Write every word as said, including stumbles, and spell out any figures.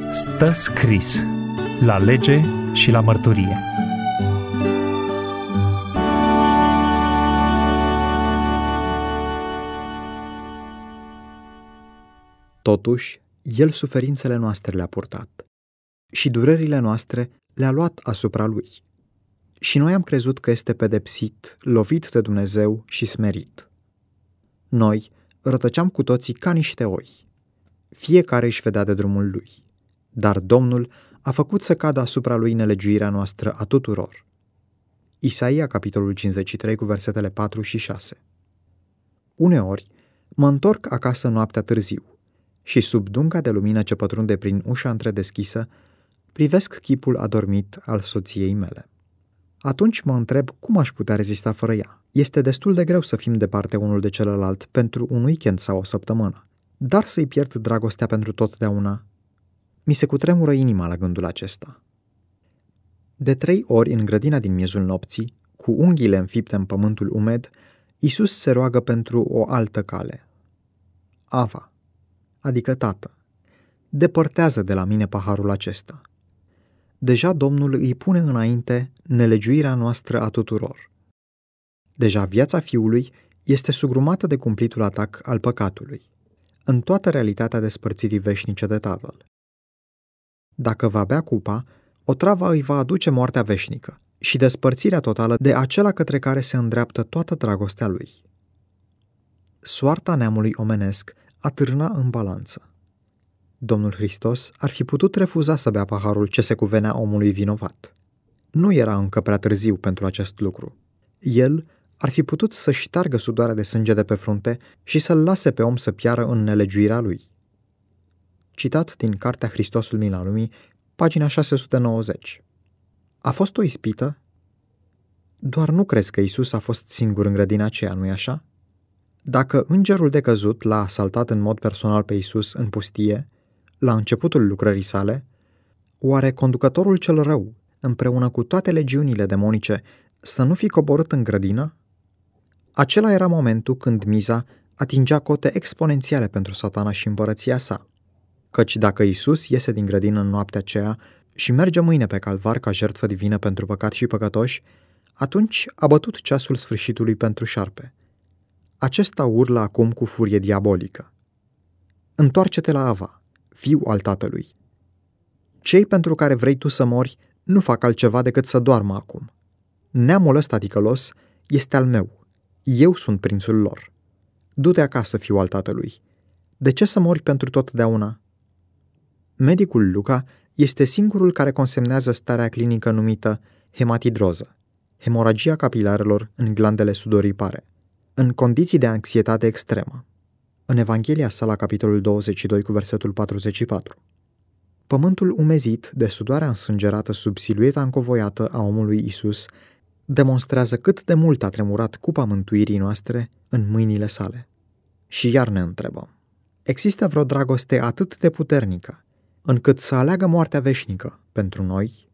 Stă scris la lege și la mărturie. Totuși, El suferințele noastre le-a purtat și durerile noastre le-a luat asupra Lui. Și noi am crezut că este pedepsit, lovit de Dumnezeu și smerit. Noi rătăceam cu toții ca niște oi. Fiecare își vedea de drumul lui, dar Domnul a făcut să cadă asupra Lui nelegiuirea noastră a tuturor. Isaia, capitolul cincizeci și trei, cu versetele patru și șase. Uneori mă întorc acasă noaptea târziu și sub dunga de lumină ce pătrunde prin ușa întredeschisă, privesc chipul adormit al soției mele. Atunci mă întreb cum aș putea rezista fără ea. Este destul de greu să fim departe unul de celălalt pentru un weekend sau o săptămână, dar să-i pierd dragostea pentru totdeauna. Mi se cutremură inima la gândul acesta. De trei ori în grădina din miezul nopții, cu unghiile înfipte în pământul umed, Iisus se roagă pentru o altă cale. Ava, adică Tată, depărtează de la mine paharul acesta. Deja Domnul îi pune înainte nelegiuirea noastră a tuturor. Deja viața Fiului este sugrumată de cumplitul atac al păcatului, în toată realitatea despărțirii veșnice de Tatăl. Dacă va bea cupa, otrava îi va aduce moartea veșnică și despărțirea totală de acela către care se îndreaptă toată dragostea lui. Soarta neamului omenesc atârna în balanță. Domnul Hristos ar fi putut refuza să bea paharul ce se cuvenea omului vinovat. Nu era încă prea târziu pentru acest lucru. El ar fi putut să șteargă sudoarea de sânge de pe frunte și să-l lase pe om să piară în nelegiuirea lui. Citat din Cartea Hristosul Mila Lumii, pagina șase sute nouăzeci. A fost o ispită? Doar nu crezi că Iisus a fost singur în grădina aceea, nu-i așa? Dacă îngerul de căzut l-a asaltat în mod personal pe Iisus în pustie, la începutul lucrării sale, oare conducătorul cel rău, împreună cu toate legiunile demonice, să nu fi coborât în grădină? Acela era momentul când miza atingea cote exponențiale pentru Satana și împărăția sa, căci dacă Iisus iese din grădină în noaptea aceea și merge mâine pe calvar ca jertfă divină pentru păcat și păcătoși, atunci a bătut ceasul sfârșitului pentru șarpe. Acesta urlă acum cu furie diabolică. Întoarce-te la Ava, fiu al Tatălui. Cei pentru care vrei tu să mori nu fac altceva decât să doarmă acum. Neamul ăsta ticălos este al meu. Eu sunt prințul lor. Du-te acasă, fiu al Tatălui. De ce să mori pentru totdeauna? Medicul Luca este singurul care consemnează starea clinică numită hematidroză, hemoragia capilarelor în glandele sudoripare, în condiții de anxietate extremă. În Evanghelia sa la capitolul douăzeci și doi cu versetul patruzeci și patru. Pământul umezit de sudoarea însângerată sub silueta încovoiată a omului Iisus demonstrează cât de mult a tremurat cupa mântuirii noastre în mâinile sale. Și iar ne întrebăm, există vreo dragoste atât de puternică încât să aleagă moartea veșnică pentru noi?